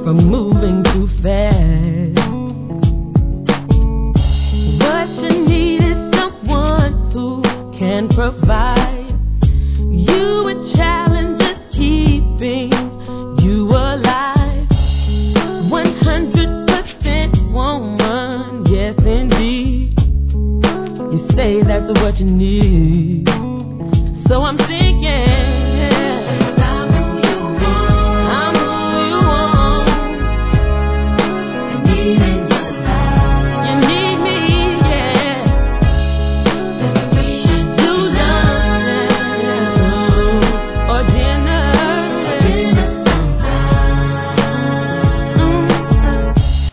from moving too fast. What you need is someone who can provide you with challenges, keeping you alive. 100% woman, yes indeed. You say that's what you need. So I'm thinking